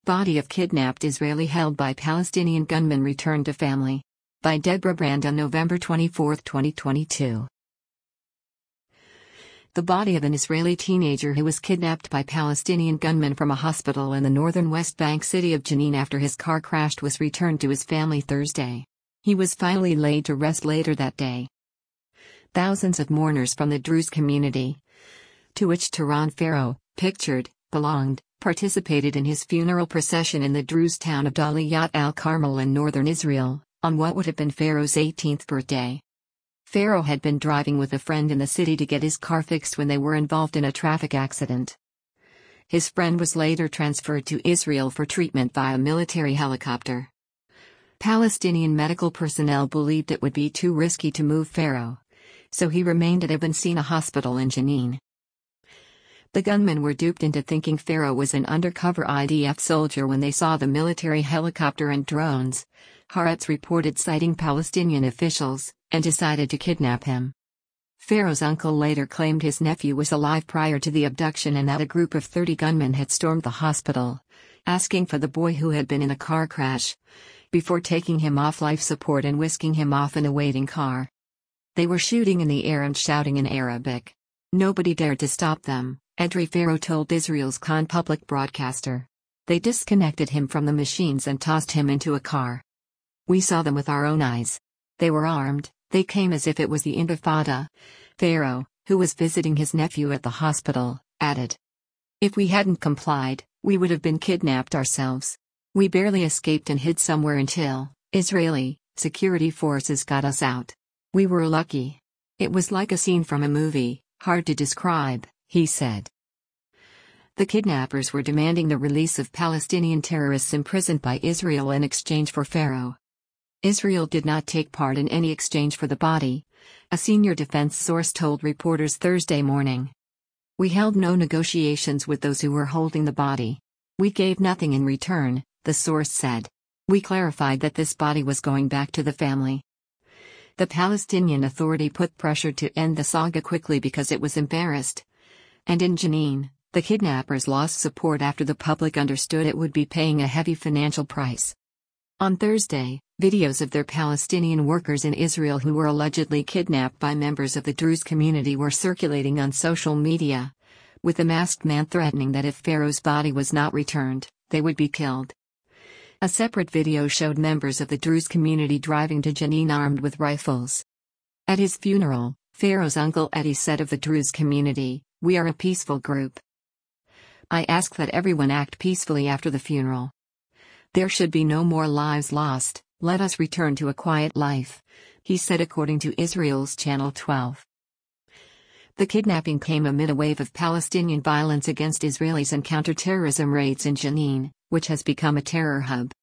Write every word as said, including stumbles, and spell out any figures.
Body of kidnapped Israeli held by Palestinian gunmen returned to family. By Deborah Brand on November twenty-fourth, twenty twenty-two. The body of an Israeli teenager who was kidnapped by Palestinian gunmen from a hospital in the northern West Bank city of Jenin after his car crashed was returned to his family Thursday. He was finally laid to rest later that day. Thousands of mourners from the Druze community, to which Tehran Pharaoh, pictured, belonged, participated in his funeral procession in the Druze town of Daliyat al-Carmel in northern Israel, on what would have been Pharaoh's eighteenth birthday. Pharaoh had been driving with a friend in the city to get his car fixed when they were involved in a traffic accident. His friend was later transferred to Israel for treatment via military helicopter. Palestinian medical personnel believed it would be too risky to move Pharaoh, so he remained at Ibn Sina Hospital in Jenin. The gunmen were duped into thinking Pharaoh was an undercover I D F soldier when they saw the military helicopter and drones, Haaretz reported citing Palestinian officials, and decided to kidnap him. Pharaoh's uncle later claimed his nephew was alive prior to the abduction and that a group of thirty gunmen had stormed the hospital, asking for the boy who had been in a car crash, before taking him off life support and whisking him off in a waiting car. They were shooting in the air and shouting in Arabic. Nobody dared to stop them, Edrei Pharaoh told Israel's Khan public broadcaster. They disconnected him from the machines and tossed him into a car. We saw them with our own eyes. They were armed, they came as if it was the Intifada, Pharaoh, who was visiting his nephew at the hospital, added. If we hadn't complied, we would have been kidnapped ourselves. We barely escaped and hid somewhere until Israeli security forces got us out. We were lucky. It was like a scene from a movie, hard to describe, he said. The kidnappers were demanding the release of Palestinian terrorists imprisoned by Israel in exchange for Pharaoh. Israel did not take part in any exchange for the body, a senior defense source told reporters Thursday morning. We held no negotiations with those who were holding the body. We gave nothing in return, the source said. We clarified that this body was going back to the family. The Palestinian Authority put pressure to end the saga quickly because it was embarrassed. And in Jenin, the kidnappers lost support after the public understood it would be paying a heavy financial price. On Thursday, videos of their Palestinian workers in Israel who were allegedly kidnapped by members of the Druze community were circulating on social media, with a masked man threatening that if Pharaoh's body was not returned, they would be killed. A separate video showed members of the Druze community driving to Jenin armed with rifles. At his funeral, Pharaoh's uncle Eddie said of the Druze community, "We are a peaceful group. I ask that everyone act peacefully after the funeral. There should be no more lives lost, let us return to a quiet life," he said according to Israel's Channel twelve. The kidnapping came amid a wave of Palestinian violence against Israelis and counter-terrorism raids in Jenin, which has become a terror hub.